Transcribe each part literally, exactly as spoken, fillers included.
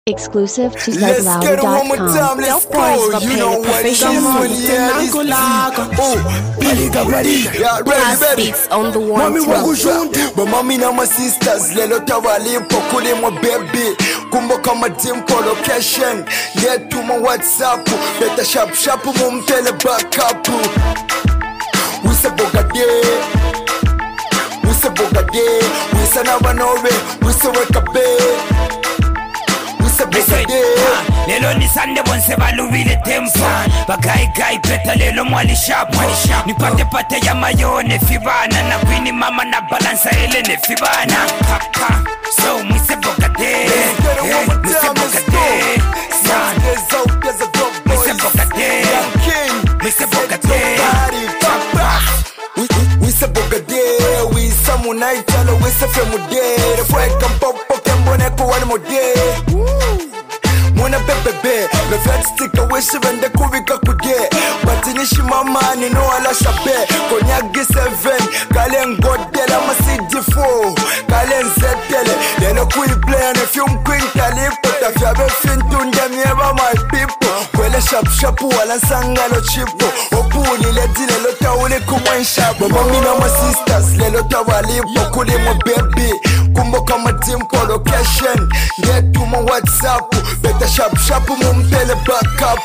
Exclusive to Let's get it one more time, Zedloud let's dot com. go. You know what it is. Yeah, this is oh, Paliga Paliga. Yeah, ready, ready. Beats on the one Mami wangu twelve. jundu But mami na my sisters Lelo tawalipo kule mwa baby Kumbo kama dimpo location Yeah, to my WhatsApp Beta sharp sharp mumtele back up We say bogade We say bogade We say nabanove We say wekabe Lelo ni Sunday bonse baluvile tempo Bagai gai peta lelo mwali sharp Nipate pate ya mayone fibana Na kwini mama na balansa ele ne fibana So mwise bogade Mwise bogade Mwise bogade Mwise bogade We say bogade We say munaitalo We say femude Refweka mpopo kembone kuwani mode Muna bebebe Le vet stika wishi vende kuvika kude Batinishi mama ni no ala shabe Konyagi seven Kale ngodela ma C D four Kale nzetele Lelo kui play ne film queen kalipo Tafyabe fintu ndemieba my people Kwele shap shapu wala sangalo chipo Opuli leti lelo taule kumwen shapo Mami na my sisters Lelo tawalipo kuli mo baby Kumbo kama dimpo location Get to my WhatsApp Beta sharp sharp mumpele back up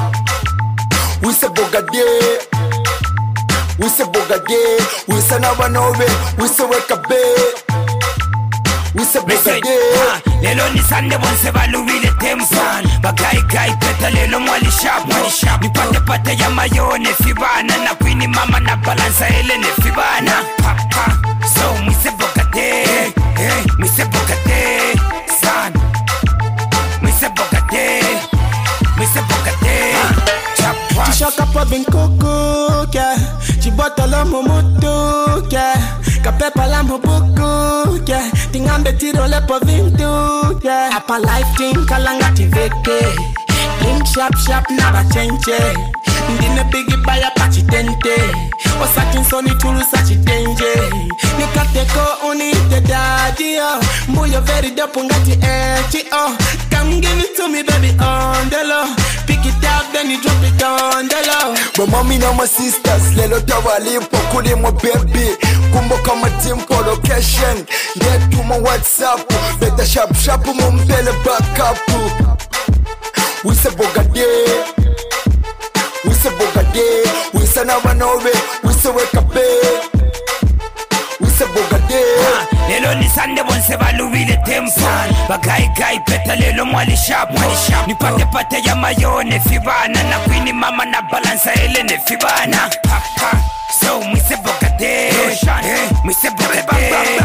We say bogade We say bogade We say nabanove We say wekabe We say bogade Lelo ni Sunday bonse baluvile tempo Bagai gai peta lelo mwali sharp Nipate pate ya mayone fibana Na kwini mama na balansa ele ne fibana So mwise bogade Mwise bogade San Mwise bogade Mwise bogade Chishaka pa bin koko yeah. Chibota la momoto yeah. Kapepa la moboko yeah. Tingambe tiro le po vinto yeah. Apa life team kalanga tiveke Link sharp sharp naba chenche Ndine bigi baya pachitente Osakin soni tulu sachitenje Nikateko uni ite daddy oh. Mbuyo very dope ngati echi oh. Come give it to me baby on the low Pick it up then you drop it on the low But mommy na my sisters Lelo tawalipo kuli mo baby Kumbo kama dimpo location Get to my WhatsApp Beta sharp sharp mumpele back up We say bogade We say bogade We say nabanove We say wekabe We say bogade Lelo ni Sunday bonse baluvile tempo Bagai gai peta lelo mwali sharp Nipate pate ya mayone fibana Na kwini mama na balansa ele ne fibana So mwise bogade Mwise bogade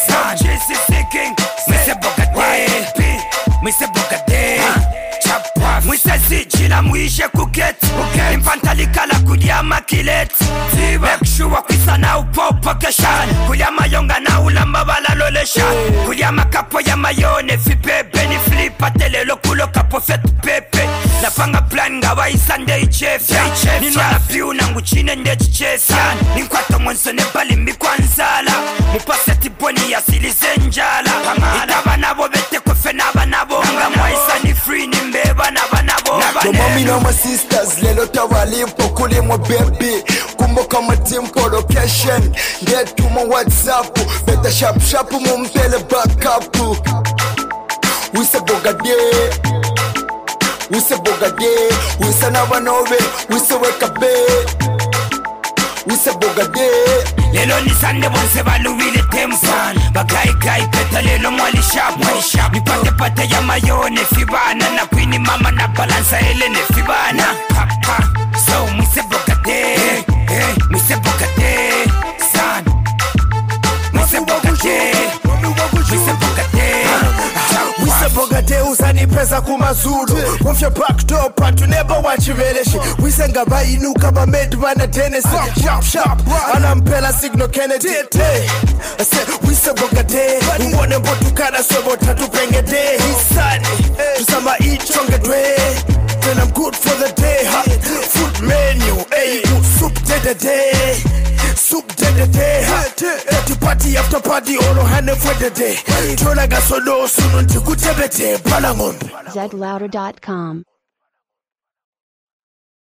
Mwise bogade Mwise bogade Mwise zijila mwishe kuget Impantalika la kudia makilet Make sure kwisa na upopo keshan Kulia mayonga na ulamba bala loleshan Kulia makapo ya mayone fi pepe Ni flipa telelo kulo kapo fetu pepe Napanga plan ngawa isande ichefe Nino na piu na nguchine ndechi chesyan Ninkwato mwensone bali mikwanzala Mupaseti boni ya silize njala Itaba nabo bete kwefe naba nabo Nga mwaisa ni free ni mbeba naba nabo But mommy na my sisters Lelo tawalipo kuli mo baby Kumbo kama dimpo location Get to my WhatsApp Beta sharp sharp mumpele back up We say bogade We say bogade We say nabanove We say wekabe We say bogade Lelo ni Sunday bonse baluvile tempo Bagai gai peta lelo mwali sharp Nipate pate ya mayone fibana Na kwini mama na balansa ele ne fibana So mwise bogade Mwise bogade San Mwise bogade Mwise bogade We say bogade usani pesa kumazulu Mufya back door patu never watch you relish We say ngaba inuka ba made man a Tennessee Sharp sharp anampela signal Kennedy I say we say bogade Uwone mbotu kana swebo tatu pengede Hisani Tusama eat chonge dwe Then I'm good for the day ha. Food menu Hey soup de de day Soup de de day ha. party after party olo hane fwedede Tola gasolo sunu ntikutebete pala ngombe zed louder dot com